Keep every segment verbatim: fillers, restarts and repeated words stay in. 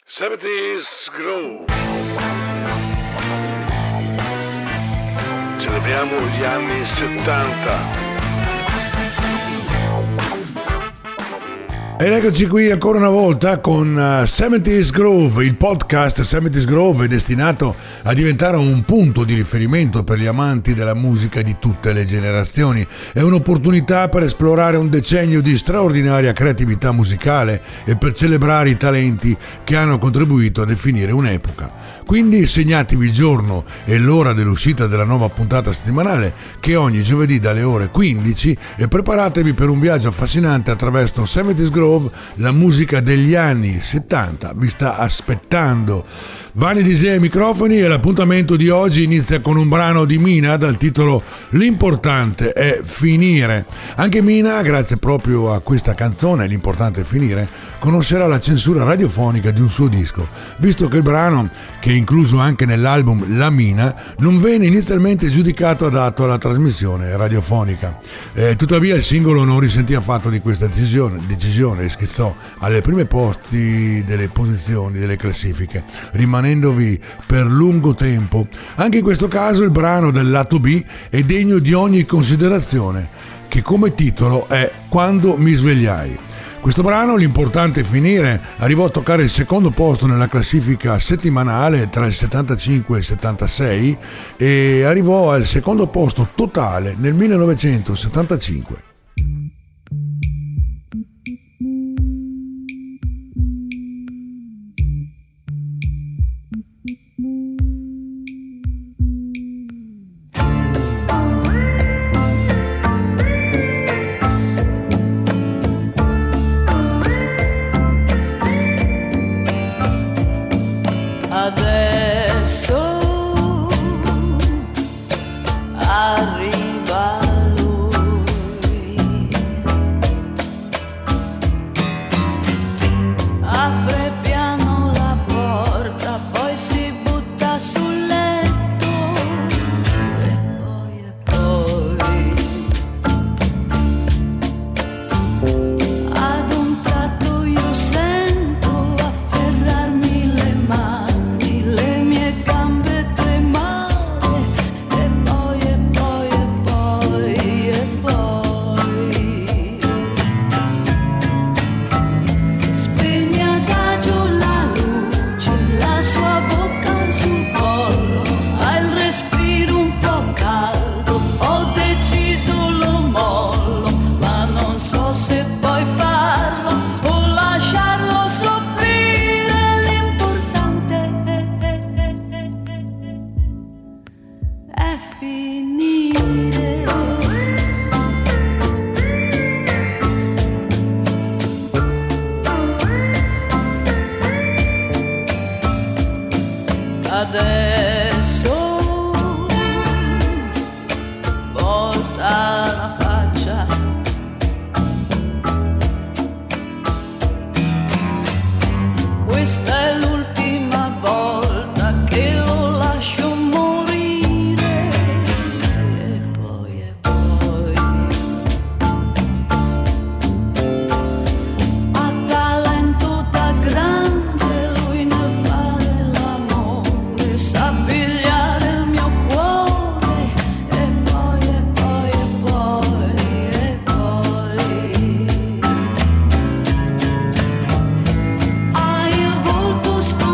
seventies Groove. Celebriamo gli anni settanta. Ed eccoci qui ancora una volta con uh, seventies Groove. Il podcast seventies Groove è destinato a diventare un punto di riferimento per gli amanti della musica di tutte le generazioni. È un'opportunità per esplorare un decennio di straordinaria creatività musicale e per celebrare i talenti che hanno contribuito a definire un'epoca. Quindi segnatevi il giorno e l'ora dell'uscita della nuova puntata settimanale, che è ogni giovedì dalle ore quindici, e preparatevi per un viaggio affascinante attraverso seventies Groove. La musica degli anni settanta vi sta aspettando. Vani D J ai microfoni e l'appuntamento di oggi inizia con un brano di Mina dal titolo L'importante è finire. Anche Mina, grazie proprio a questa canzone L'importante è finire, conoscerà la censura radiofonica di un suo disco, visto che il brano, che è incluso anche nell'album La Mina, non venne inizialmente giudicato adatto alla trasmissione radiofonica. Eh, tuttavia il singolo non risentì affatto di questa decisione, decisione e schizzò alle prime posti delle posizioni delle classifiche, rimanendovi per lungo tempo. Anche in questo caso il brano del lato B è degno di ogni considerazione, che come titolo è Quando mi svegliai. Questo brano, L'importante è finire, arrivò a toccare il secondo posto nella classifica settimanale tra il settantacinque e il settantasei e arrivò al secondo posto totale nel millenovecentosettantacinque. Hai il volto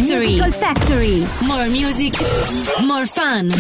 Factory. Musical Factory. More music, more fun.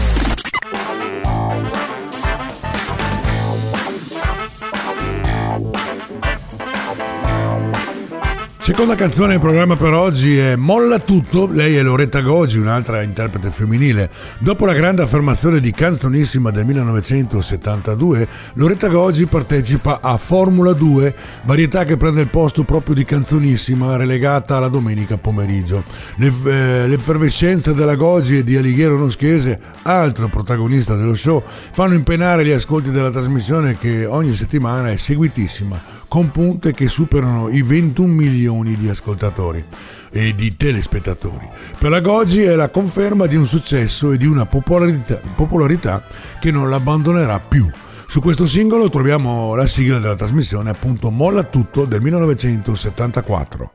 Seconda canzone del programma per oggi è Molla Tutto. Lei è Loretta Goggi, un'altra interprete femminile. Dopo la grande affermazione di Canzonissima del millenovecentosettantadue, Loretta Goggi partecipa a Formula due, varietà che prende il posto proprio di Canzonissima, relegata alla domenica pomeriggio. L'effervescenza della Goggi e di Alighiero Noschese, altro protagonista dello show, fanno impennare gli ascolti della trasmissione, che ogni settimana è seguitissima, con punte che superano i ventuno milioni di ascoltatori e di telespettatori. Per la Goggi è la conferma di un successo e di una popolarità, popolarità che non l'abbandonerà più. Su questo singolo troviamo la sigla della trasmissione, appunto Molla Tutto del millenovecentosettantaquattro.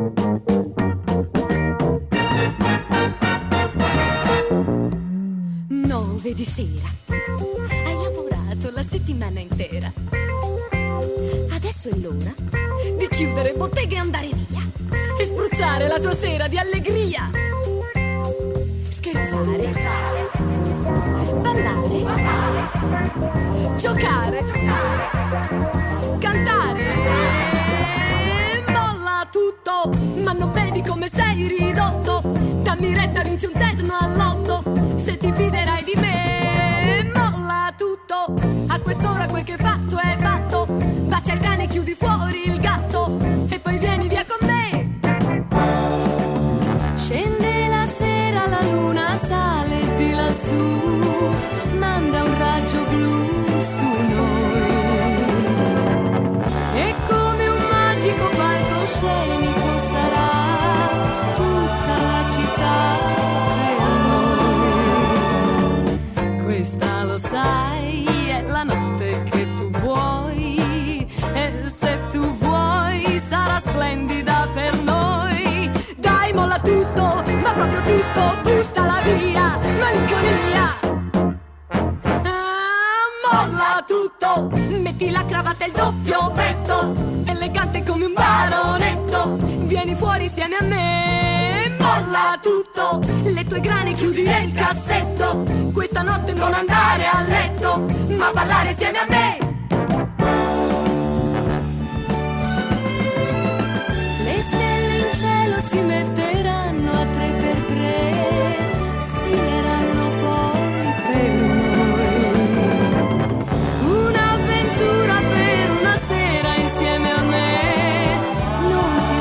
nove di sera, hai lavorato la settimana intera. Adesso è l'ora di chiudere bottega e andare via e spruzzare la tua sera di allegria. Scherzare, ballare, giocare, cantare. Molla tutto, ma non vedi come sei ridotto. Dammi retta, vinci un terno all'otto, se ti fiderai di me. Molla tutto, a quest'ora quel che fatto è fatto. Bacia il cane, chiudi fuori il gatto e poi vieni via con me. Scende la sera, la luna sale di lassù, manda un raggio blu su noi e come un magico palcoscenico sarà tutta la città per noi. Questa lo sai, è la notte che tu vuoi, e se tu vuoi sarà splendida per noi. Dai, molla tutto, ma proprio tutto, buttala via, malinconia. Ah, molla tutto, metti la cravatta e il doppio petto, elegante come un baronetto, vieni fuori insieme a me. Molla tutto, le tue grane chiudi nel cassetto, questa notte non andare a letto, ma ballare insieme a me. Le stelle in cielo si metteranno a tre per tre, sfileranno poi per noi. Un'avventura per una sera insieme a me, non ti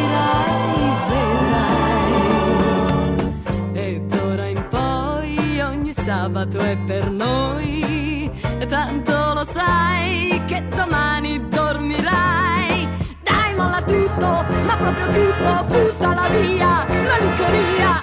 pentirai, vedrai. E d'ora in poi ogni sabato è per noi, tanto lo sai che domani dormirai. Dai, molla tutto, ma proprio tutto, buttala via, malinconia.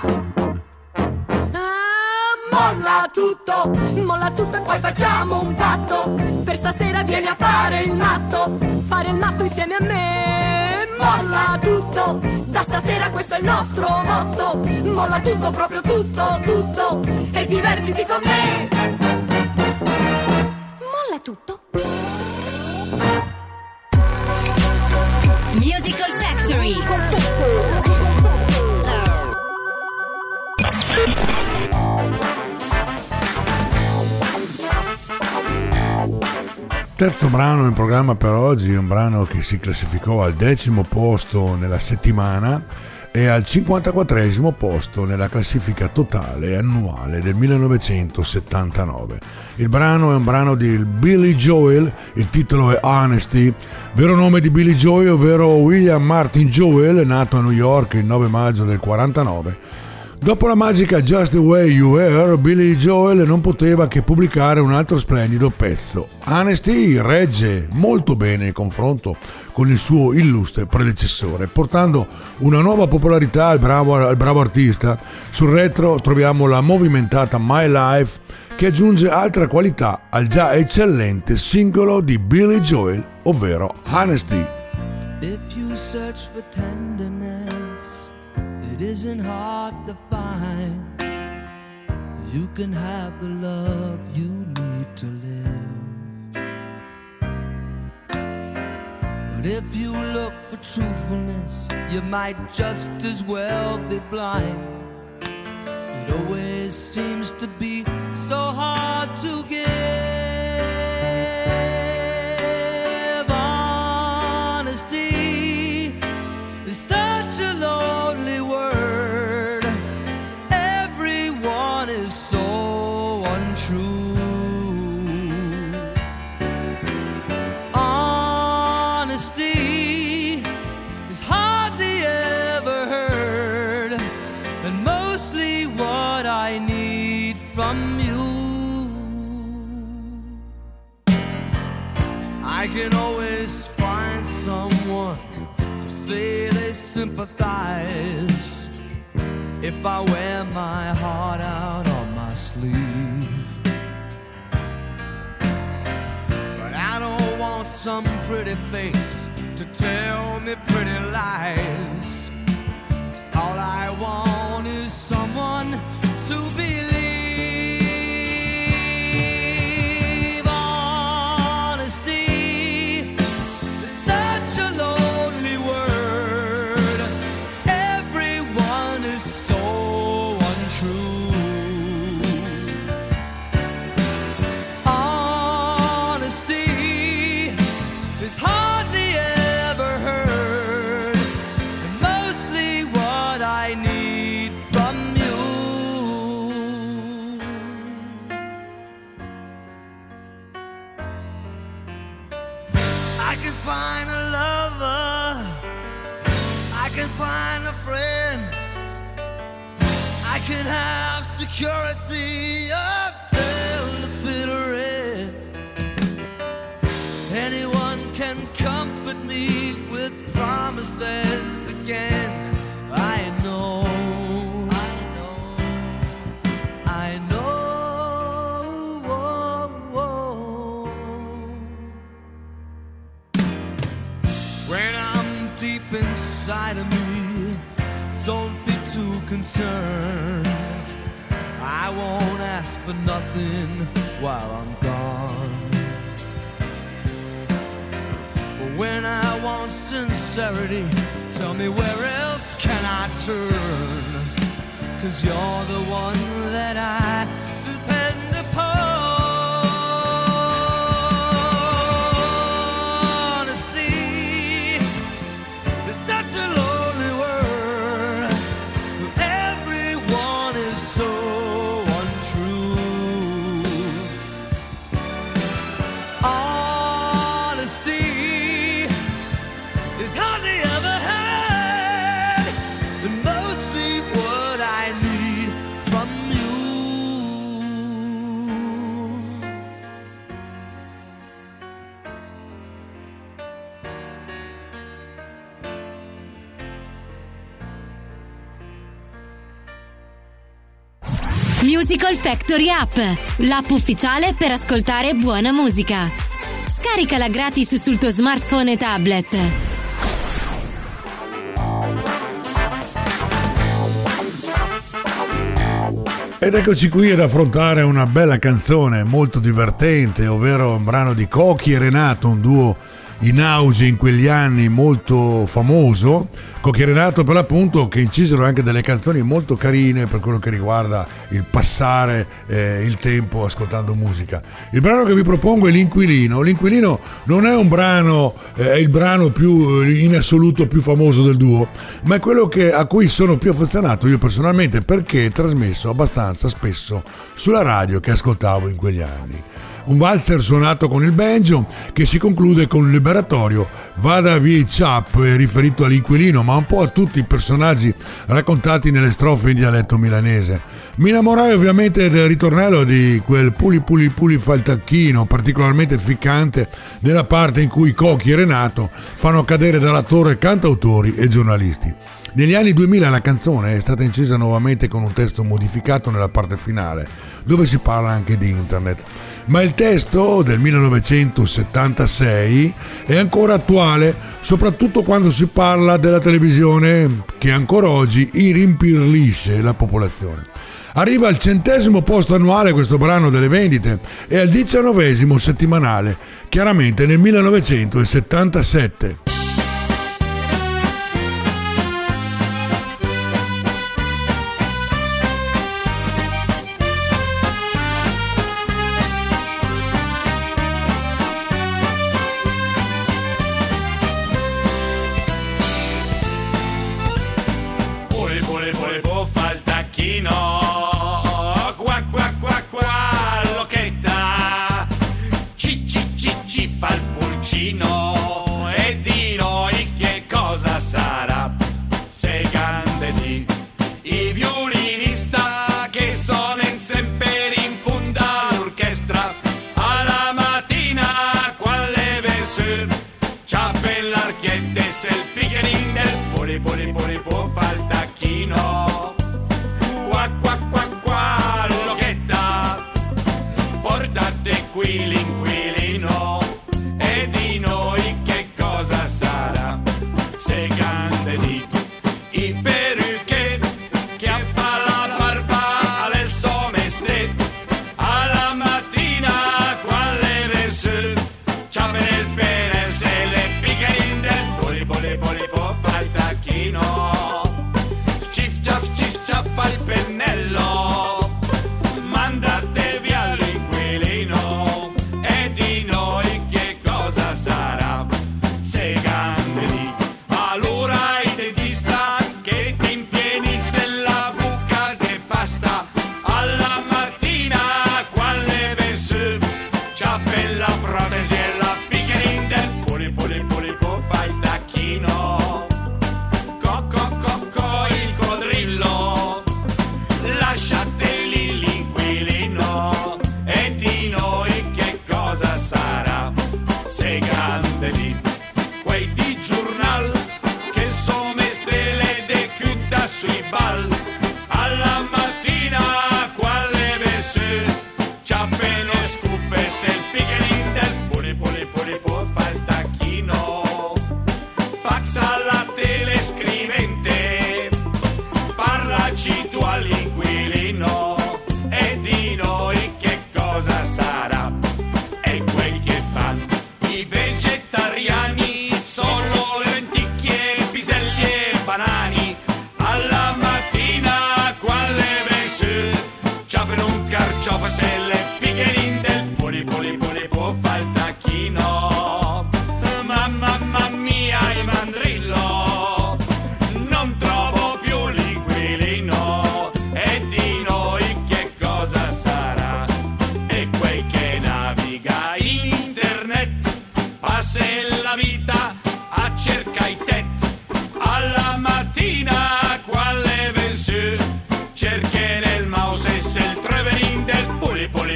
Ah, molla tutto, molla tutto e poi facciamo un patto. Per stasera vieni a fare il matto, fare il matto insieme a me. Molla tutto, da stasera questo è il nostro motto. Molla tutto, proprio tutto, tutto, e divertiti con me. Molla tutto. Musical Factory. Terzo brano in programma per oggi è un brano che si classificò al decimo posto nella settimana e al cinquantaquattresimo posto nella classifica totale annuale del millenovecentosettantanove. Il brano è un brano di Billy Joel, il titolo è Honesty, vero nome di Billy Joel, ovvero William Martin Joel, nato a New York il nove maggio del quarantanove. Dopo la magica Just the Way You Were, Billy Joel non poteva che pubblicare un altro splendido pezzo. Honesty regge molto bene il confronto con il suo illustre predecessore, portando una nuova popolarità al bravo, al bravo artista. Sul retro troviamo la movimentata My Life, che aggiunge altra qualità al già eccellente singolo di Billy Joel, ovvero Honesty. If you search for tenderness, it isn't hard to find. You can have the love you need to live. But if you look for truthfulness, you might just as well be blind. It always seems to be so hard to give. Honesty is such a lonely word. Everyone is so untrue. Honesty is hardly ever heard, and mostly what I need from you. I can always find someone to say they sympathize if I wear my heart out on my sleeve. But I don't want some pretty face to tell me pretty lies. All I want is someone to believe. Honesty is such a lonely word. Everyone is so untrue. Honesty is hardly ever heard, and mostly what I need from you. I can find a lover, I can find a friend, I can have security until the bitter end. Anyone can comfort me with promises again. I know, I know, I know. Whoa, whoa. When I'm deep inside of me, don't be too concerned. I won't ask for nothing while I'm gone. But when I want sincerity, tell me where else can I turn? 'Cause you're the one that I depend upon. Honesty is such a lonely word. Everyone is so untrue. Honesty is hardly ever heard, and mostly what I need from you. Musical Factory App, l'app ufficiale per ascoltare buona musica. Scaricala gratis sul tuo smartphone e tablet. Ed eccoci qui ad affrontare una bella canzone molto divertente, ovvero un brano di Cochi e Renato, un duo in auge in quegli anni, molto famoso. Cochi e Renato, per l'appunto, che incisero anche delle canzoni molto carine per quello che riguarda il passare eh, il tempo ascoltando musica. Il brano che vi propongo è L'Inquilino. L'Inquilino non è un brano, eh, è il brano più in assoluto più famoso del duo, ma è quello che, a cui sono più affezionato io personalmente, perché è trasmesso abbastanza spesso sulla radio che ascoltavo in quegli anni. Un valzer suonato con il banjo che si conclude con un liberatorio "Vada via Chap", riferito all'inquilino, ma un po' a tutti i personaggi raccontati nelle strofe in dialetto milanese. Mi innamorai ovviamente del ritornello di quel puli puli puli fa il tacchino, particolarmente ficcante nella parte in cui Cochi e Renato fanno cadere dalla torre cantautori e giornalisti. Negli anni duemila la canzone è stata incisa nuovamente con un testo modificato nella parte finale, dove si parla anche di internet. Ma il testo del millenovecentosettantasei è ancora attuale, soprattutto quando si parla della televisione, che ancora oggi rimpirlisce la popolazione. Arriva al centesimo posto annuale questo brano delle vendite e al diciannovesimo settimanale, chiaramente nel millenovecentosettantasette.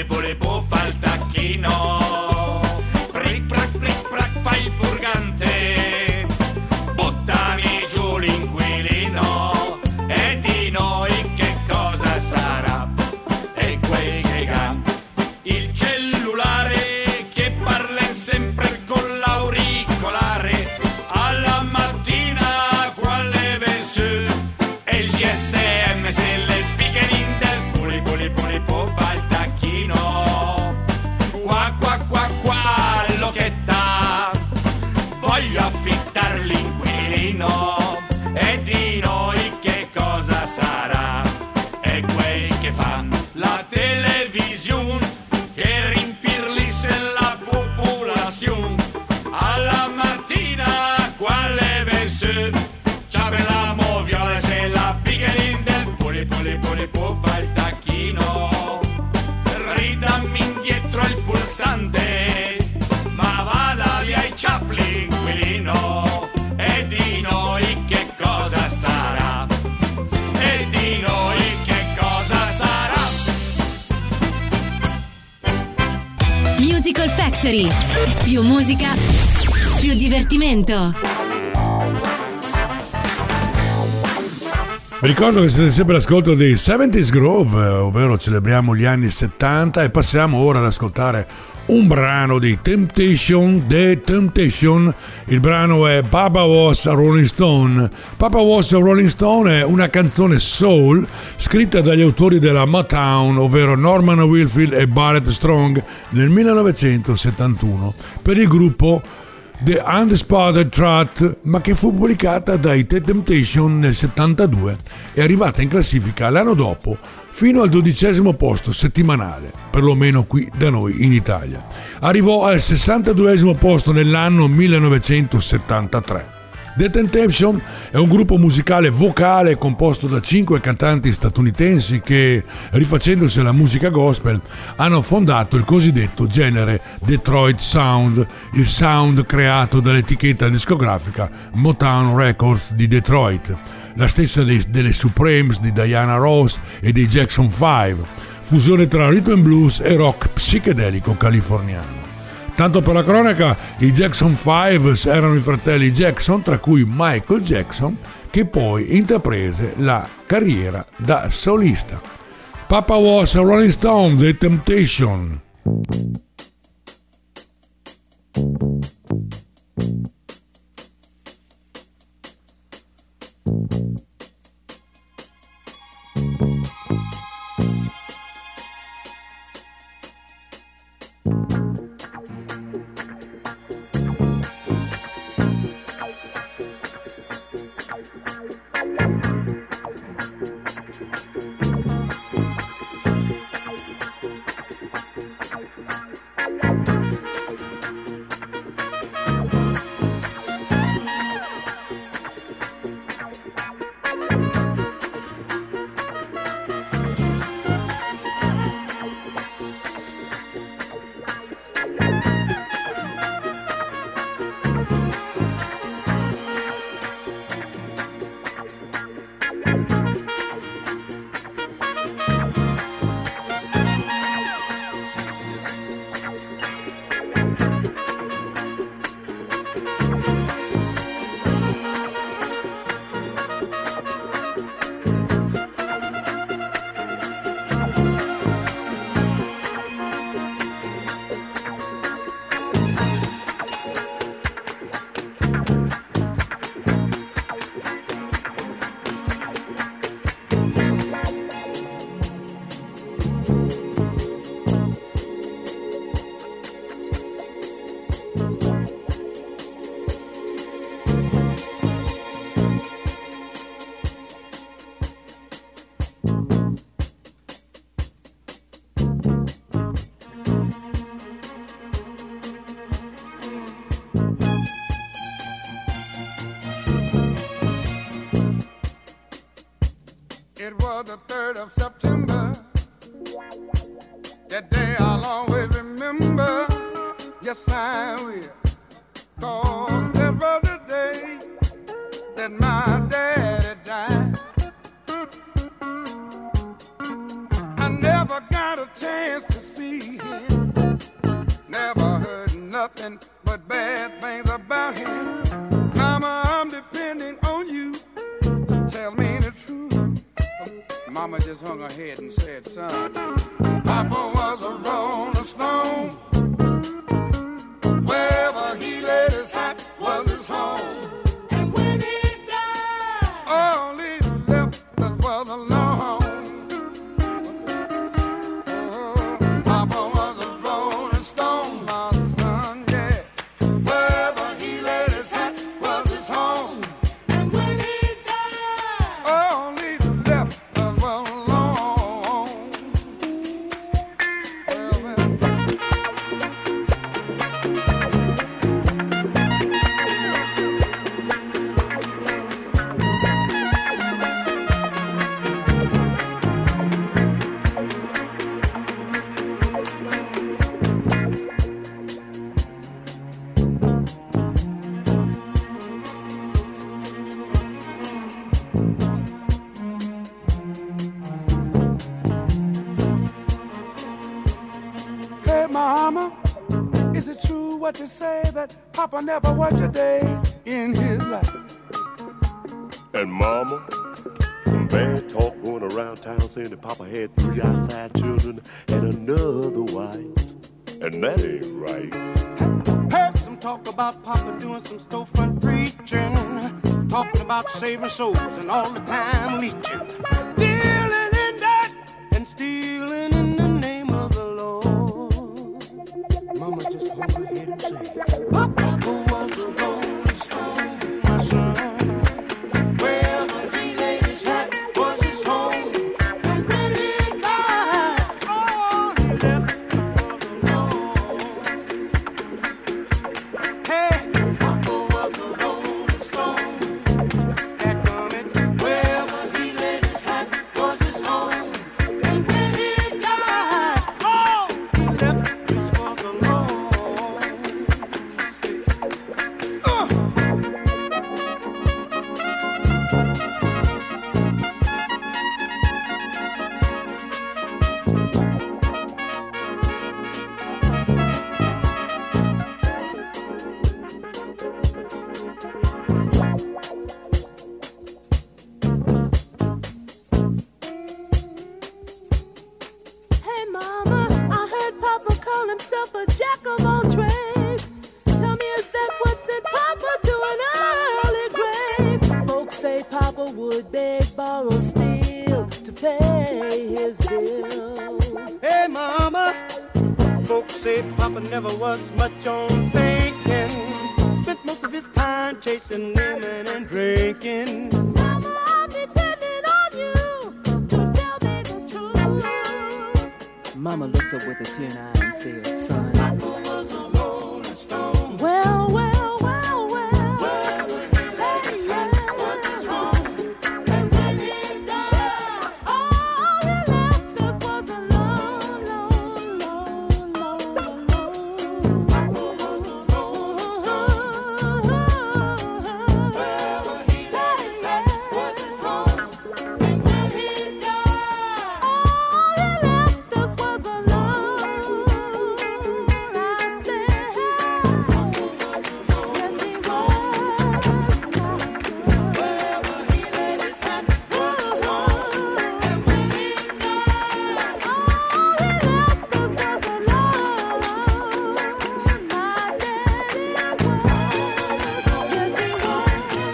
puli pu fa il tacchino, pric prac pric prac fa il purgante, buttami giù l'inquilino, e di noi che cosa sarà? E quei che ha il cellulare che parla sempre con l'auricolare, alla mattina quale verso, e il G S M se le piccherin del puli puli puli pu fa il tacchino, qua qua qua qua l'occhetta, voglio affittar l'inquilino, e di noi che cosa sarà? E quei che fan la televisione che rimpirlisse la popolazione, alla mattina quale verso, c'ave la moviola se la piccherin del puli puli puli pu fa il tacchino, ridammi indietro il pulsante, ma vada via i ciapli inquilino, e di noi che cosa sarà? E di noi che cosa sarà? Musical Factory. Più musica, più divertimento. Vi ricordo che siete sempre all'ascolto dei seventies Groove, ovvero celebriamo gli anni settanta, e passiamo ora ad ascoltare un brano di Temptation, The Temptation. Il brano è Papa Was a Rolling Stone. Papa Was a Rolling Stone è una canzone soul scritta dagli autori della Motown, ovvero Norman Whitfield e Barrett Strong, nel millenovecentosettantuno per il gruppo The Undisputed Truth, ma che fu pubblicata dai The Temptation nel settantadue e arrivata in classifica l'anno dopo fino al dodicesimo posto settimanale, perlomeno qui da noi in Italia. Arrivò al sessantaduesimo posto nell'anno millenovecentosettantatré. The Temptation è un gruppo musicale vocale composto da cinque cantanti statunitensi che, rifacendosi alla musica gospel, hanno fondato il cosiddetto genere Detroit Sound, il sound creato dall'etichetta discografica Motown Records di Detroit, la stessa dei, delle Supremes di Diana Ross e dei Jackson five, fusione tra rhythm and blues e rock psichedelico californiano. Tanto per la cronaca, i Jackson five erano i fratelli Jackson, tra cui Michael Jackson, che poi intraprese la carriera da solista. Papa Was a Rolling Stone, The Temptation. It was the third of September. That day I'll always remember. Yes, I will. 'Cause that was the day that my daddy died. I never got a chance to see nothing but bad things about him. Mama, I'm depending on you. Tell me the truth. Mama just hung her head and said, son, Papa was a rolling stone. Wherever he laid his hat was his home. And when he died, all he left us was alone. Oh, Papa was a rolling stone, my son, yeah. Wherever he laid his hat was his home. And when he died, all he left us was alone. Well, well. Hey, Mama, is it true what they say that Papa never worked a day in his life? And Mama, some bad talk going around town saying that Papa had three outside children and another wife. And that ain't right. Heard some talk about Papa doing some storefront preaching, talking about saving souls and all the time leeching, dealing in that and stealing in the name of the Lord. Mama just hung her head and said, Papa was a rolling stone, my son. Wherever he laid his hat was his home. And when he died, all he left was alone. Hey, Papa was a rolling stone. That coming. Wherever he laid his hat was his home. And when he died, all he left us was alone. Uh. Hey, Mama, I heard Papa call himself a jack of all trades. Tell me, is that what sent Papa to an early grave? Folks say Papa would beg, borrow, steal to pay his bills. Hey, Mama, folks say Papa never was much on thinking. Spent most of his time chasing women and drinking. Mama, I'm depending on you to tell me the truth. Mama looked up with a tear in her eye and said, son, Papa was a rolling stone. Well, well, well, well. Wherever he laid his hat was his home. And when he died, all he left us was alone, alone, alone, alone. Papa was a rolling stone. Wherever he laid his hat was his home. And when he died, all he left us was alone. I said, Papa was a rolling stone. Wherever he laid his hat was his home. And when he died, all he left us was alone. My daddy was, yes he was.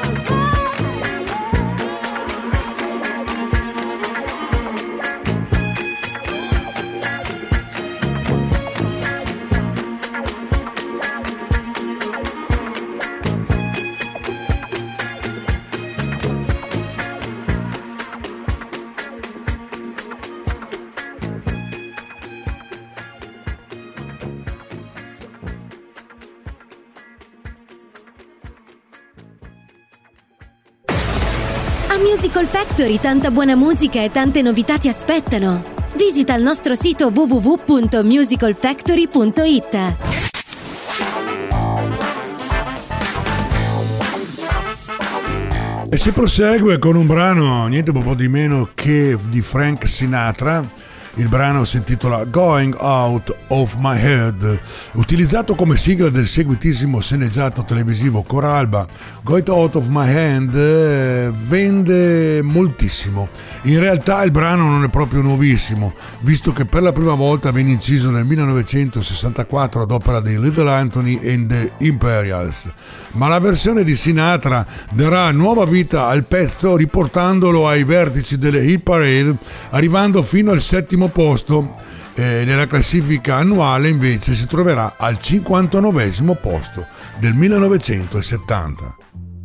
A Musical Factory tanta buona musica e tante novità ti aspettano. Visita il nostro sito w w w punto musical factory punto i t. E si prosegue con un brano niente po' di meno che di Frank Sinatra, Il brano si intitola Going Out of My Head, utilizzato come sigla del seguitissimo sceneggiato televisivo Coralba. Going Out of My Hand eh, vende moltissimo. In realtà il brano non è proprio nuovissimo, visto che per la prima volta venne inciso nel millenovecentosessantaquattro ad opera di Little Anthony and the Imperials, ma la versione di Sinatra darà nuova vita al pezzo riportandolo ai vertici delle hit parade, arrivando fino al settimo posto. E nella classifica annuale invece si troverà al cinquantanovesimo posto del millenovecentosettanta.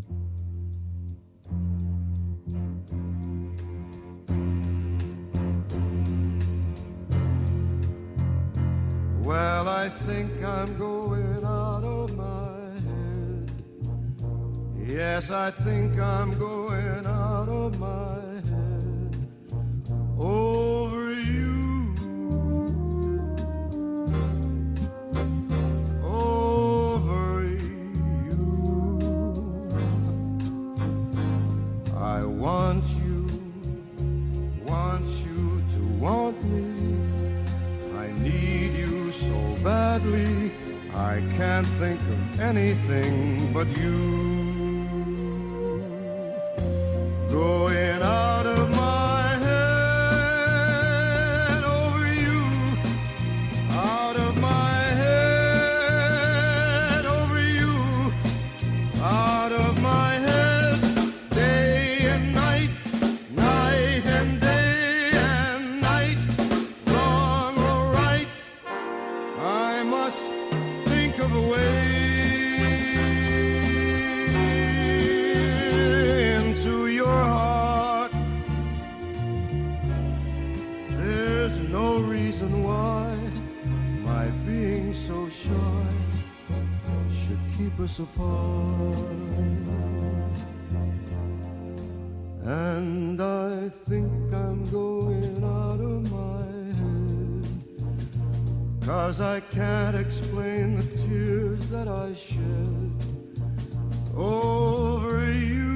Well, I think I'm going out of my head. Yes, I think I'm going out of my head over you, over you. I want you, want you to want me. I need you so badly, I can't think of anything but you. Going out of my head over you, out of my head over you, out of my head, day and night, night and day and night, wrong or right, I must think of a way into your heart. There's no reason why my being so shy should keep us apart. And I think I'm going out of my head, 'cause I can't explain the tears that I shed over you,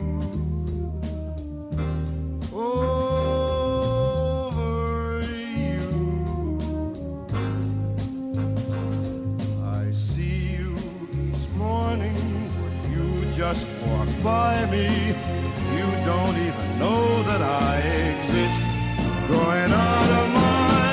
over you. I see you each morning, would you just walk by me? You don't even know that I exist. Going out of my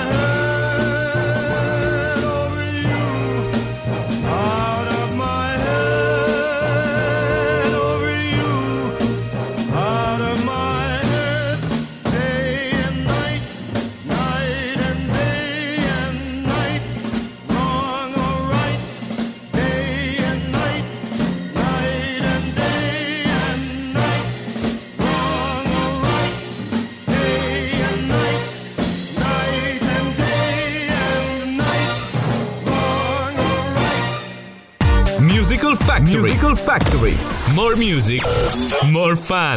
Musical Factory. Musical Factory. More music, more fun.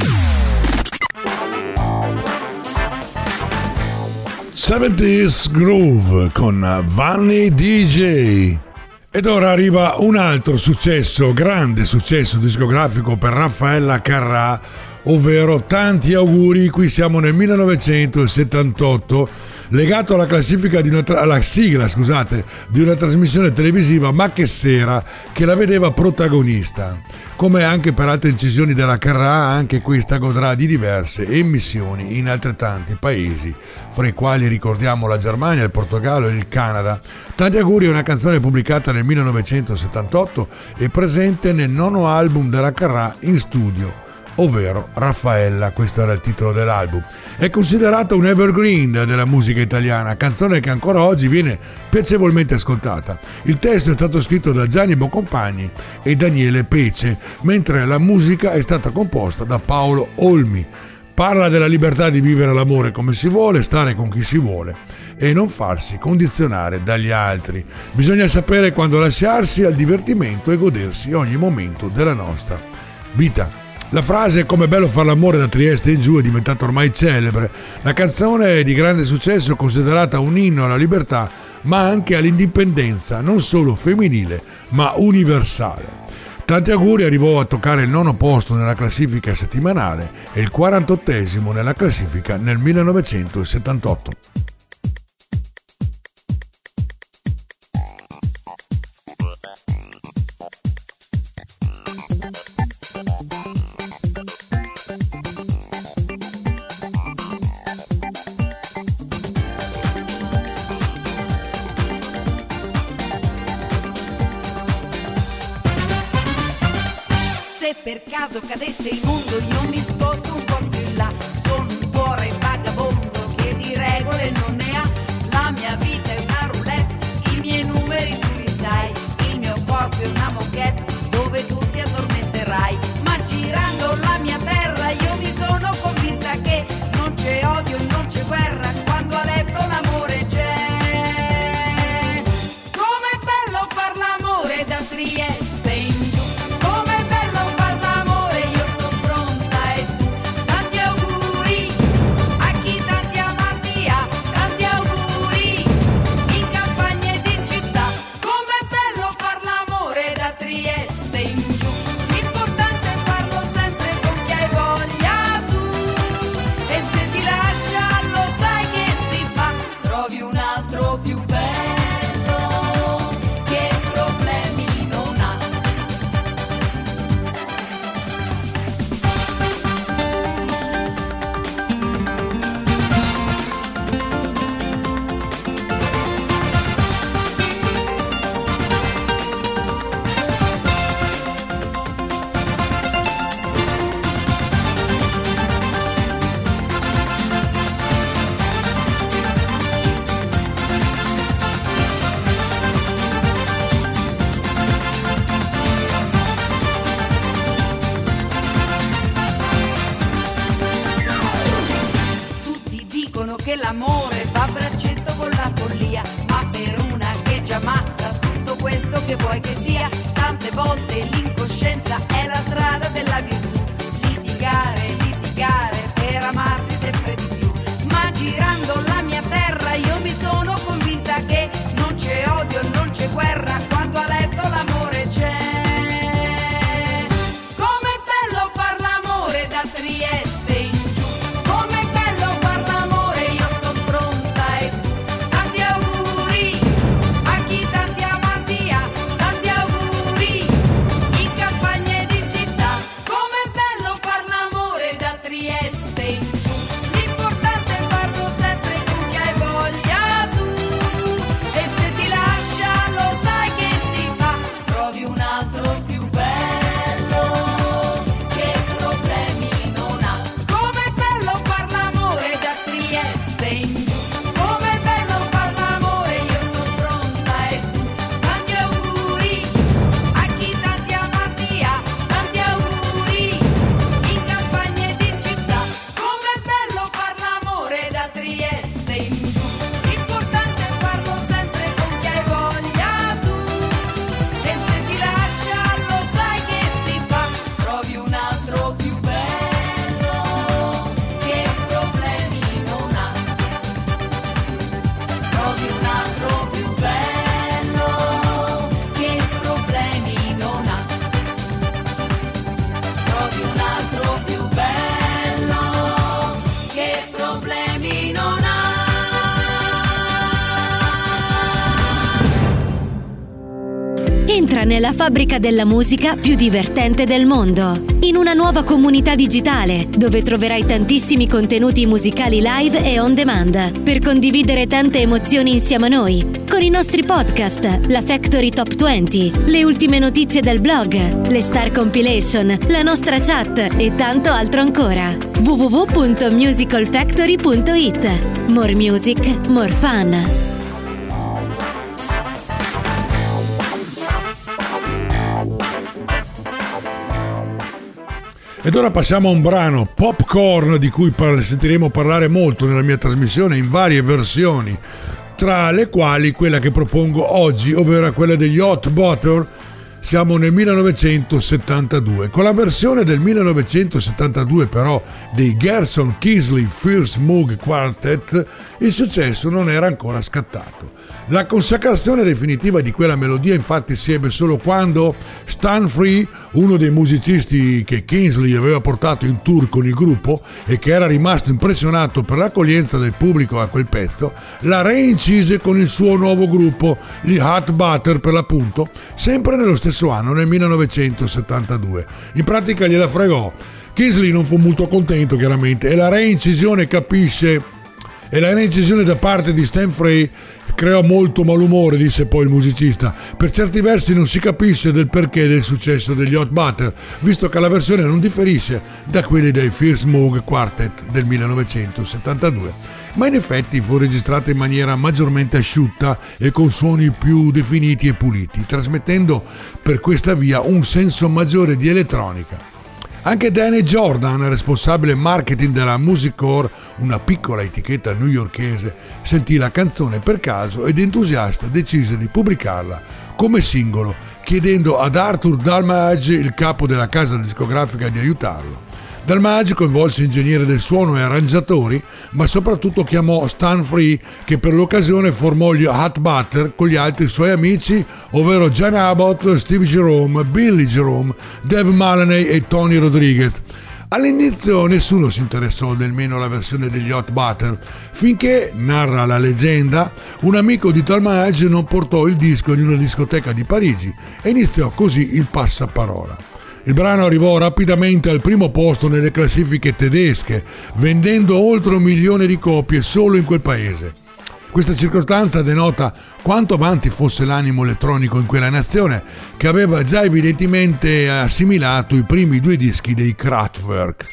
seventies Groove con Vanni D J. Ed ora arriva un altro successo, grande successo discografico per Raffaella Carrà, ovvero Tanti auguri. Qui siamo nel millenovecentosettantotto, legato alla classifica di una tra- alla sigla, scusate, di una trasmissione televisiva, Ma che sera, che la vedeva protagonista. Come anche per altre incisioni della Carrà, anche questa godrà di diverse emissioni in altrettanti paesi, fra i quali ricordiamo la Germania, il Portogallo e il Canada. Tanti auguri è una canzone pubblicata nel millenovecentosettantotto e presente nel nono album della Carrà in studio, ovvero Raffaella. Questo era il titolo dell'album. È considerata un evergreen della musica italiana, canzone che ancora oggi viene piacevolmente ascoltata. Il testo è stato scritto da Gianni Boncompagni e Daniele Pece, mentre la musica è stata composta da Paolo Olmi. Parla della libertà di vivere l'amore come si vuole, stare con chi si vuole e non farsi condizionare dagli altri. Bisogna sapere quando lasciarsi al divertimento e godersi ogni momento della nostra vita. La frase "come è bello far l'amore da Trieste in giù" è diventata ormai celebre. La canzone è di grande successo, considerata un inno alla libertà, ma anche all'indipendenza, non solo femminile, ma universale. Tanti auguri arrivò a toccare il nono posto nella classifica settimanale e il quarantottesimo nella classifica nel millenovecentosettantotto. Se per caso cadesse il mondo io mi sposto un po' più in là. Sono un cuore vagabondo che di regole non ne ha. La mia vita è una roulette, i miei numeri tu li sai. Il mio corpo è una moquette dove tu ti addormenterai. Ma girando la mia terra io mi sono convinta che non c'è odio, non c'è guerra quando a letto l'amore c'è. Com'è bello far l'amore da Trieste in giù. Com'è bello far l'amore, io sono pronta e tu. Tanti auguri a chi tanti amanti ha. Tanti auguri in campagna ed in città. Com'è bello far l'amore da Trieste in giù. L'importante è farlo sempre con chi hai voglia tu. E se ti lascia lo sai che si fa. Trovi un altro più bello che problemi non ha. Tutti dicono che l'amore va a braccetto con la follia, ma per una che è già matta tutto questo che vuoi che sia. Tante volte l'incoscienza è la strada della virtù. Litigare, litigare per amarsi sempre di più. Ma girando la mia terra io mi sono convinta che non c'è odio, non c'è guerra quando a letto l'amore c'è. Com'è bello far l'amore da Trieste in giù. Com'è bello far l'amore, io sono pronta e tu. Tanti auguri a chi tanti amanti ha. Tanti auguri in campagna ed in città. Com'è bello far l'amore da Trieste in giù. L'importante è farlo sempre con chi hai voglia tu. E se ti lascia lo sai che si fa. Trovi un altro più bello che problemi non ha. Com'è bello far l'amore da Trieste in giù. Com'è bello far l'amore, io sono pronta e tu. Tanti auguri a chi tanti amanti ha. Tanti auguri in campagna ed in città. Com'è bello far l'amore da Trieste in giù. L'importante è farlo sempre con chi hai voglia tu. E se ti lascia lo sai che si fa. Trovi un altro più bello che problemi non ha. Trovi un altro più bello che problemi non ha. Trovi un altro più bello che problemi non ha. Entra nella fabbrica della musica più divertente del mondo, in una nuova comunità digitale dove troverai tantissimi contenuti musicali live e on demand per condividere tante emozioni insieme a noi, con i nostri podcast, la Factory Top venti, le ultime notizie del blog, le Star Compilation, la nostra chat e tanto altro ancora. w w w punto musical factory punto i t. More music, more fun. Ed ora passiamo a un brano, Popcorn, di cui par- sentiremo parlare molto nella mia trasmissione in varie versioni, tra le quali quella che propongo oggi, ovvero quella degli Hot Butter. Siamo nel millenovecentosettantadue. Con la versione del millenovecentosettantadue però dei Gerson Kingsley First Moog Quartet il successo non era ancora scattato. La consacrazione definitiva di quella melodia infatti si ebbe solo quando Stan Free, uno dei musicisti che Kingsley aveva portato in tour con il gruppo e che era rimasto impressionato per l'accoglienza del pubblico a quel pezzo, la reincise con il suo nuovo gruppo, gli Hot Butter per l'appunto, sempre nello stesso anno, nel millenovecentosettantadue. In pratica gliela fregò. Kingsley non fu molto contento chiaramente e la reincisione capisce e la reincisione da parte di Stan Free creò molto malumore, disse poi il musicista. Per certi versi non si capisce del perché del successo degli Hot Butter, visto che la versione non differisce da quelli dei Fear Smoke Quartet del millenovecentosettantadue, ma in effetti fu registrata in maniera maggiormente asciutta e con suoni più definiti e puliti, trasmettendo per questa via un senso maggiore di elettronica. Anche Danny Jordan, responsabile marketing della Musicore, una piccola etichetta newyorkese, sentì la canzone per caso ed entusiasta decise di pubblicarla come singolo, chiedendo ad Arthur Dalmage, il capo della casa discografica, di aiutarlo. Dalmage coinvolse ingegneri del suono e arrangiatori, ma soprattutto chiamò Stan Free, che per l'occasione formò gli Hot Butter con gli altri suoi amici, ovvero Jan Abbott, Steve Jerome, Billy Jerome, Dave Mulaney e Tony Rodriguez. All'inizio nessuno si interessò nemmeno alla versione degli Hot Butter, finché, narra la leggenda, un amico di Dalmage non portò il disco in una discoteca di Parigi e iniziò così il passaparola. Il brano arrivò rapidamente al primo posto nelle classifiche tedesche, vendendo oltre un milione di copie solo in quel paese. Questa circostanza denota quanto avanti fosse l'animo elettronico in quella nazione, che aveva già evidentemente assimilato i primi due dischi dei Kraftwerk.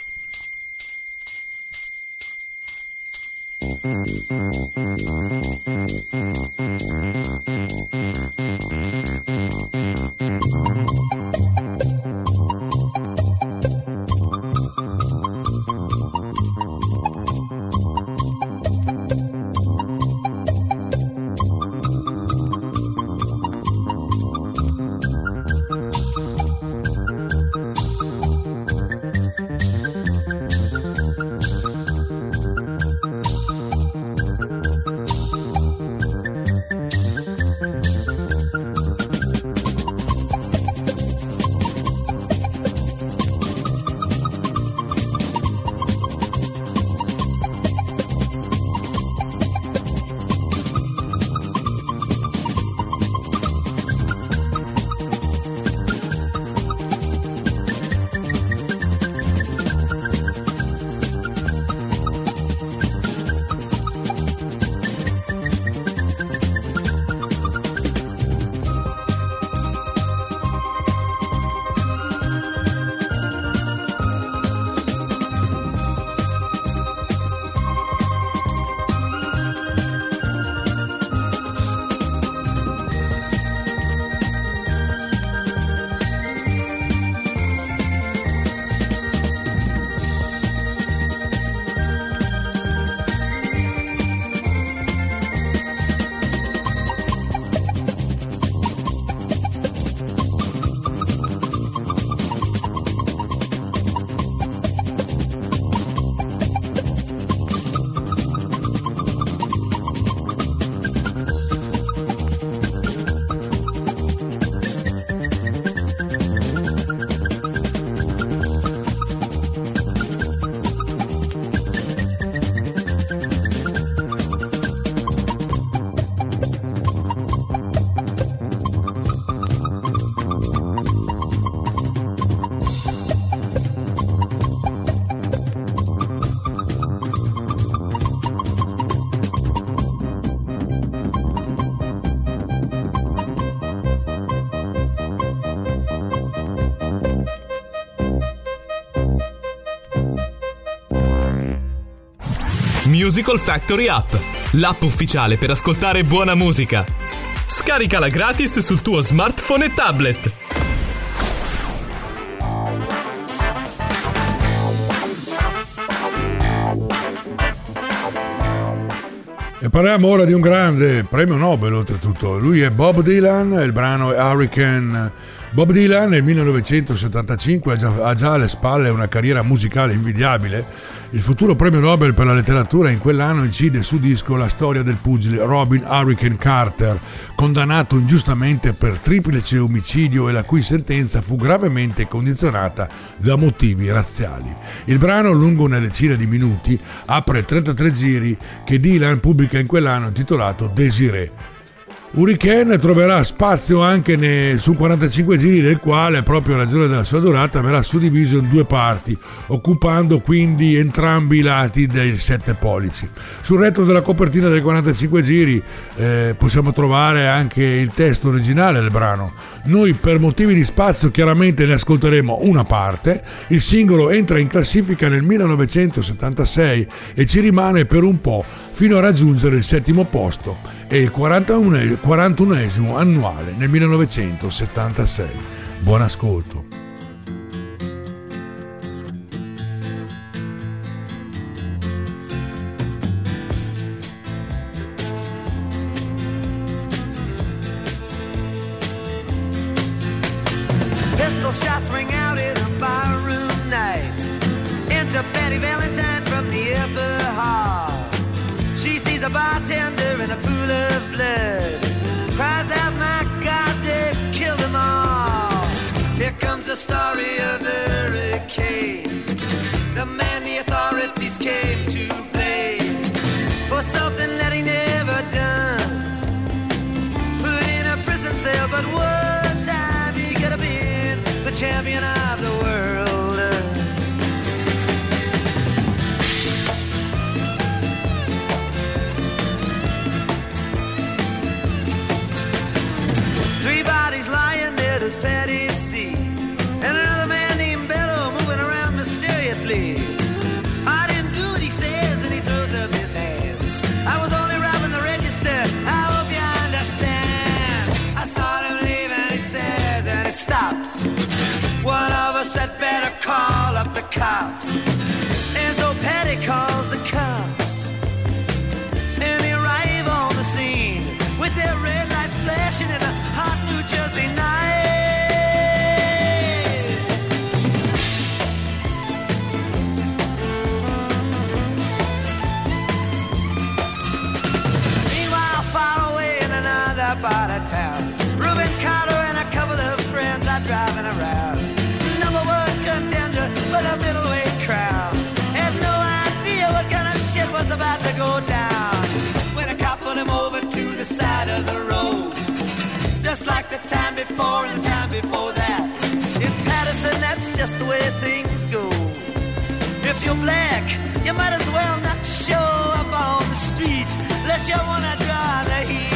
Musical Factory App, l'app ufficiale per ascoltare buona musica. Scaricala gratis sul tuo smartphone e tablet. E parliamo ora di un grande premio Nobel, oltretutto. Lui è Bob Dylan, il brano è Hurricane. Bob Dylan nel millenovecentosettantacinque ha già, ha già alle spalle una carriera musicale invidiabile. Il futuro premio Nobel per la letteratura in quell'anno incide su disco la storia del pugile Robin Hurricane Carter, condannato ingiustamente per triplice omicidio e la cui sentenza fu gravemente condizionata da motivi razziali. Il brano, lungo una decina di minuti, apre trentatré giri che Dylan pubblica in quell'anno intitolato Désiré. Hurricane troverà spazio anche ne, su quarantacinque giri, del quale, proprio in ragione della sua durata, verrà suddiviso in due parti, occupando quindi entrambi i lati dei sette pollici. Sul retro della copertina dei quarantacinque giri eh, possiamo trovare anche il testo originale del brano. Noi, per motivi di spazio, chiaramente ne ascolteremo una parte. Il singolo entra in classifica nel millenovecentosettantasei e ci rimane per un po' fino a raggiungere il settimo posto e il quarantunesimo annuale nel millenovecentosettantasei. Buon ascolto. Pistol shots ring out in a barroom night. Enter Betty Valentine from the upper hall. She sees a bartender in a pool of blood. Cries out, my God, they killed them all. Here comes the story of the hurricane. The man the authorities came to blame for something that he never done. Put in a prison cell, but one time he could have been the champion of the world. Three bodies lying there, does Patty see? And another man named Bello moving around mysteriously. I didn't do what he says, and he throws up his hands. I was only robbing the register, I hope you understand. I saw him leave and he says, and he stops. One of us had better call up the cops. And so Patty calls the cops. And they arrive on the scene with their red lights flashing in a hot New Jersey night. Meanwhile, far away in another part of town, Reuben Carter and a couple of friends are driving around. Number one contender for the middleweight crown. Had no idea what kind of shit was about to go down when a cop put him over to the side of the road. Just like the time before and the time before that. In Patterson, that's just the way things go. If you're black, you might as well not show up on the street unless you wanna draw the heat.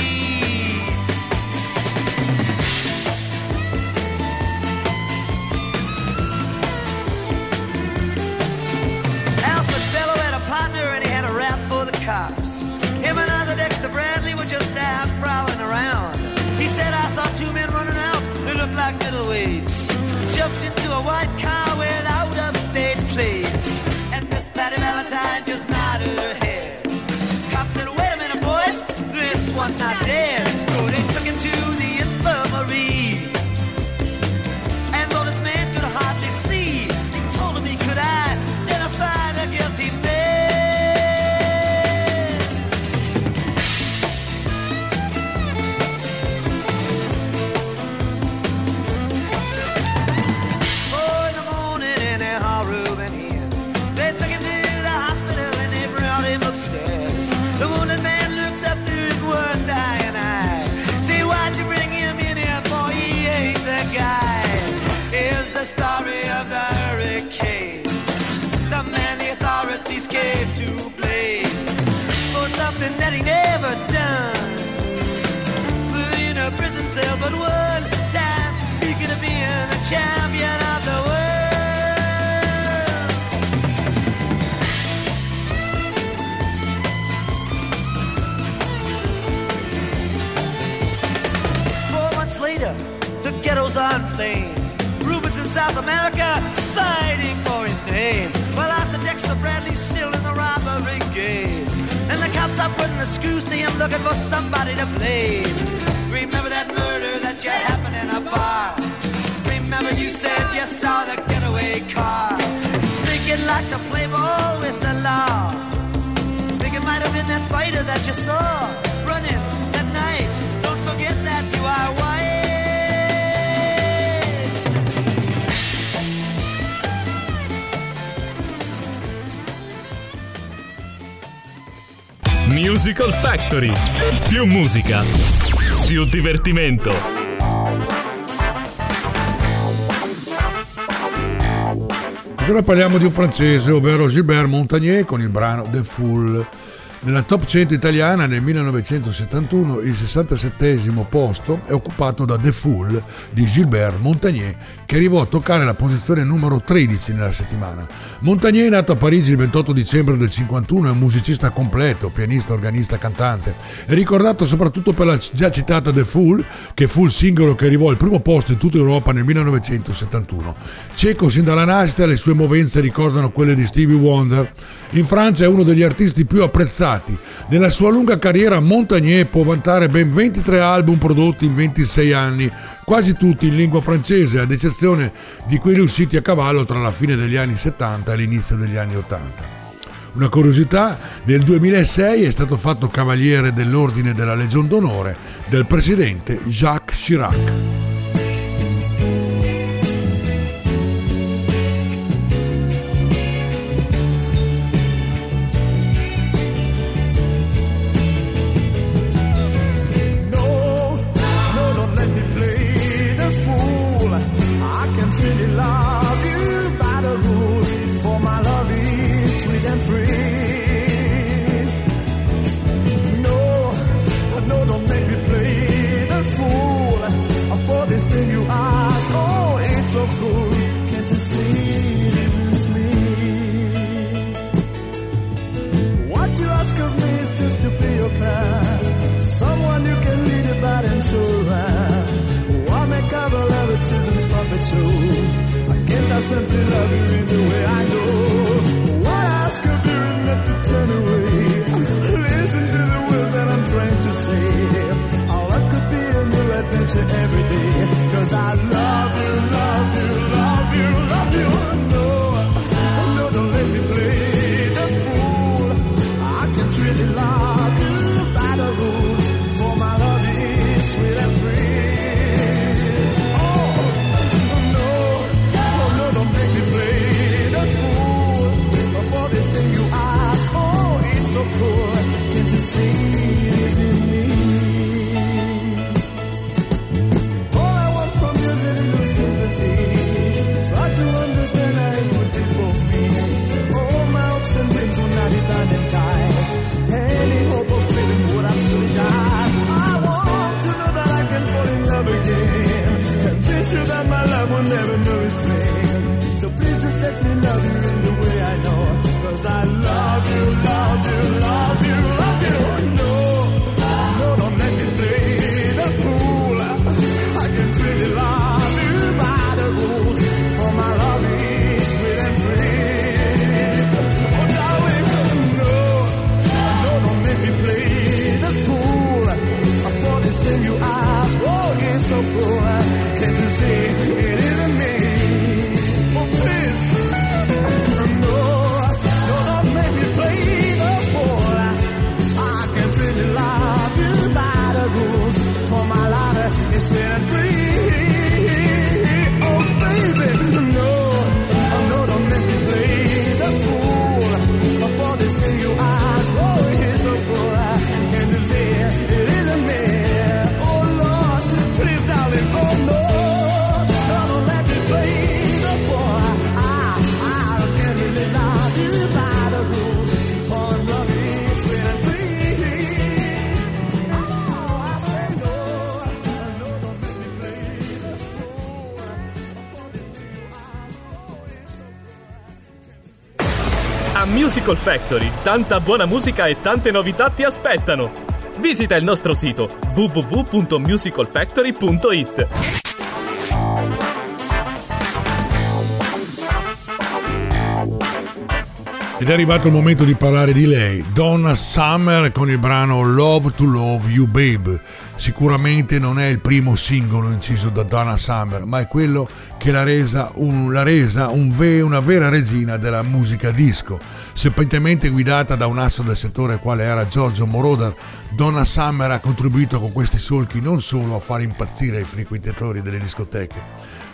Alfred Bello had a partner and he had a rap for the cops. Him and other Dexter Bradley were just out prowling around. He said, I saw two men running out, they looked like middleweights. Jumped into a white car with out-of-state plates. And Miss Patty Valentine just nodded her head. Cop said, wait a minute, boys, this one's not dead. So they took him to the infirmary. And though this man could hardly see, they told him he could identify the guilty man. The story of the hurricane. The man the authorities came to blame for something that he never done. Put in a prison cell, but one time he could have been the champion of the world. Four months later, the ghetto's on flame. Rubens in South America fighting for his name. Well, Arthur Dexter Bradley's still in the robbery game. And the cops are putting the screws to him looking for somebody to blame. Remember that murder that you happened in a bar? Remember you said you saw the getaway car? Thinking like to play ball with the law. Think it might have been that fighter that you saw running at night. Don't forget that you are white. Music Musical Factory. Più musica, più divertimento. Ora parliamo di un francese, ovvero Gilbert Montagnier, con il brano The Fool. Nella top cento italiana nel millenovecentosettantuno il sessantasettesimo posto è occupato da The Fool di Gilbert Montagnier, che arrivò a toccare la posizione numero tredici nella settimana. Montagnier è nato a Parigi il ventotto dicembre del cinquantuno, è un musicista completo, pianista, organista, cantante. È ricordato soprattutto per la già citata The Fool, che fu il singolo che arrivò al primo posto in tutta Europa nel millenovecentosettantuno. Cieco sin dalla nascita, le sue movenze ricordano quelle di Stevie Wonder. In Francia è uno degli artisti più apprezzati. Nella sua lunga carriera Montagnier può vantare ben ventitré album prodotti in ventisei anni, quasi tutti in lingua francese, ad eccezione di quelli usciti a cavallo tra la fine degli anni settanta e l'inizio degli anni ottanta. Una curiosità, nel duemilasei è stato fatto cavaliere dell'Ordine della Legion d'Onore del presidente Jacques Chirac. So cool, can't you see it is me? What you ask of me is just to be your pal, someone you can read about and so around. Why make up a love a children's puppet show? I can't I simply love you in the way I know? What I ask of you is not to turn away. Listen to the words that I'm trying to say. All I could be a new adventure every day. Cause I love you, love you, love you, love you. No, no, don't let me play the fool. I can really love you by the rules. For my love is sweet and free. Oh, no, no, don't make me play the fool. For this thing you ask, oh, it's so cool. Can't you see it is in me? Try to understand how it would be for me. All my hopes and dreams were not divine and tight. Any hope of freedom would absolutely die. I want to know that I can fall in love again, and be sure that my love will never know its name. So please just let me love you in the way I know. Cause I love you, love you, love you, love you. No, no, don't let me play the fool. I can really love you by the rules. For my love is sweet and free. Oh, darling, no, no, don't make me play the fool. For this thing you ask, oh, it's so cool. Can't you see it isn't me? Oh, please, no, no, don't make me play the fool. I can't really love you by the rules. For my love is sweet and free. Thing you ask, oh, it's so cool. Can't you see it isn't me? Oh Lord, please, darling, oh no, no, don't let me play the fool. I, I can't really love you by the rules. For love is sweet and free. Oh, I say no, no, don't let me play the fool. For the thing you ask, oh, it's so cool. A Musical Factory, tanta buona musica e tante novità ti aspettano. Visita il nostro sito w w w punto musical factory punto i t. Ed è arrivato il momento di parlare di lei, Donna Summer, con il brano Love to Love You Babe. Sicuramente non è il primo singolo inciso da Donna Summer, ma è quello che l'ha resa, un, l'ha resa un ve, una vera regina della musica disco. Sapientemente guidata da un asso del settore quale era Giorgio Moroder, Donna Summer ha contribuito con questi solchi non solo a far impazzire i frequentatori delle discoteche,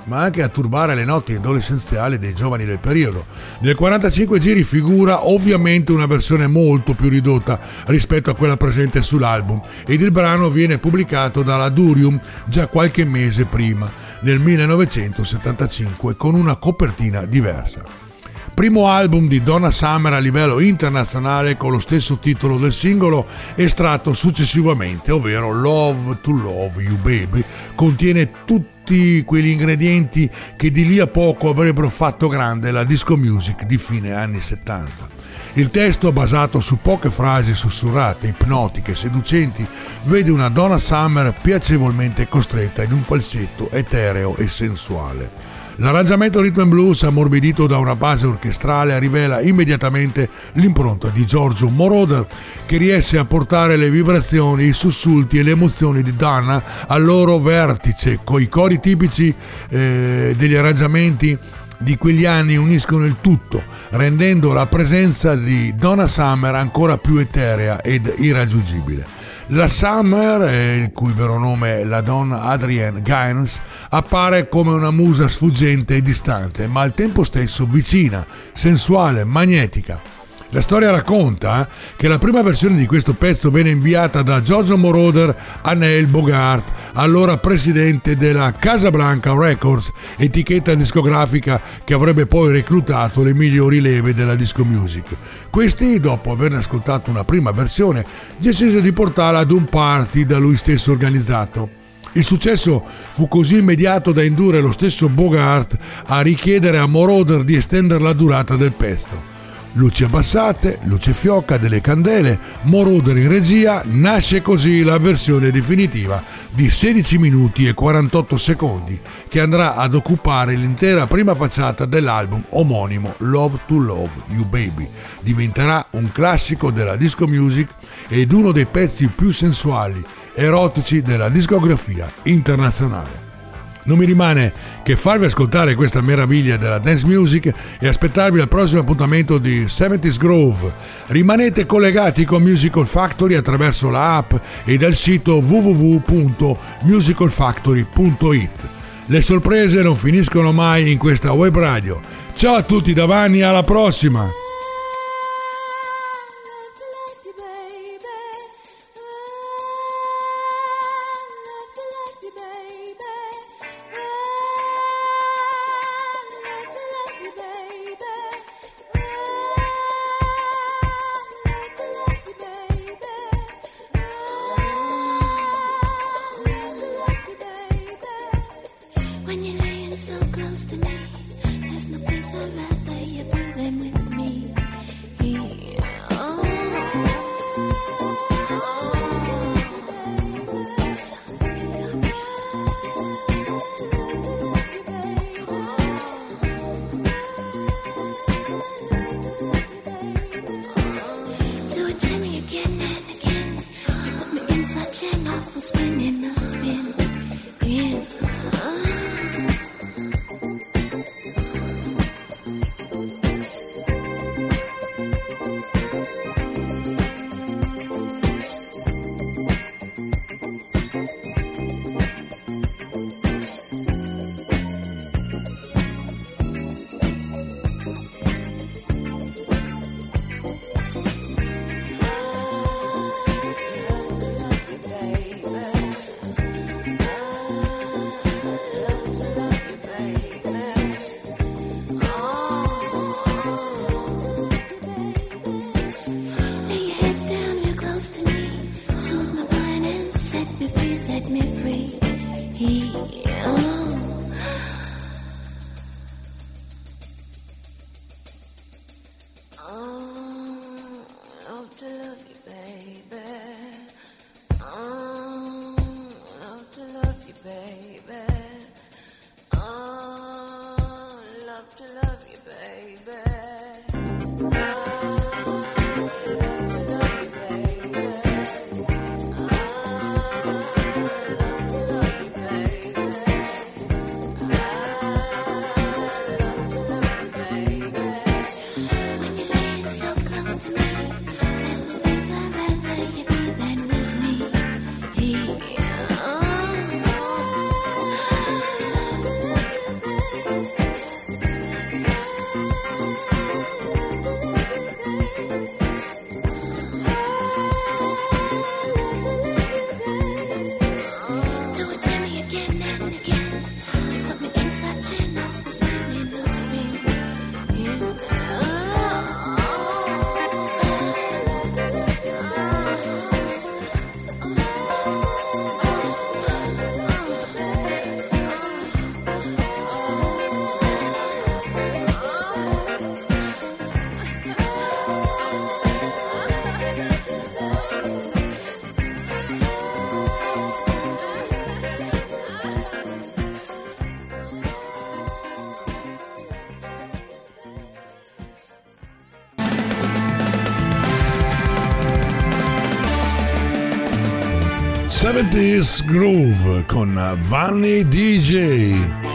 ma anche a turbare le notti adolescenziali dei giovani del periodo. Nel quarantacinque giri figura ovviamente una versione molto più ridotta rispetto a quella presente sull'album, ed il brano viene pubblicato dalla Durium già qualche mese prima, nel millenovecentosettantacinque, con una copertina diversa. Primo album di Donna Summer a livello internazionale con lo stesso titolo del singolo, estratto successivamente, ovvero Love to Love You Baby, contiene tutti quegli ingredienti che di lì a poco avrebbero fatto grande la disco music di fine anni settanta. Il testo, basato su poche frasi sussurrate, ipnotiche, seducenti, vede una Donna Summer piacevolmente costretta in un falsetto etereo e sensuale. L'arrangiamento rhythm and blues, ammorbidito da una base orchestrale, rivela immediatamente l'impronta di Giorgio Moroder, che riesce a portare le vibrazioni, i sussulti e le emozioni di Donna al loro vertice, coi cori tipici eh, degli arrangiamenti di quegli anni uniscono il tutto, rendendo la presenza di Donna Summer ancora più eterea ed irraggiungibile. La Summer, il cui vero nome è la donna Adrienne Gaines, appare come una musa sfuggente e distante, ma al tempo stesso vicina, sensuale, magnetica. La storia racconta che la prima versione di questo pezzo venne inviata da Giorgio Moroder a Neil Bogart, allora presidente della Casablanca Records, etichetta discografica che avrebbe poi reclutato le migliori leve della disco music. Questi, dopo averne ascoltato una prima versione, decise di portarla ad un party da lui stesso organizzato. Il successo fu così immediato da indurre lo stesso Bogart a richiedere a Moroder di estendere la durata del pezzo. Luci abbassate, luce fioca delle candele, Moroder in regia, nasce così la versione definitiva di sedici minuti e quarantotto secondi, che andrà ad occupare l'intera prima facciata dell'album omonimo Love to Love You Baby. Diventerà un classico della disco music ed uno dei pezzi più sensuali, erotici della discografia internazionale. Non mi rimane che farvi ascoltare questa meraviglia della dance music e aspettarvi al prossimo appuntamento di seventies Groove. Rimanete collegati con Musical Factory attraverso la app e dal sito w w w punto musical factory punto it. Le sorprese non finiscono mai in questa web radio. Ciao a tutti da Vanni, alla prossima! When you're laying so close to me, there's no place I'd rather you be than with me. Oh. Do it to me again and again. You put me in such an awful spin, in a spin. In. seventies Groove con Vanni D J.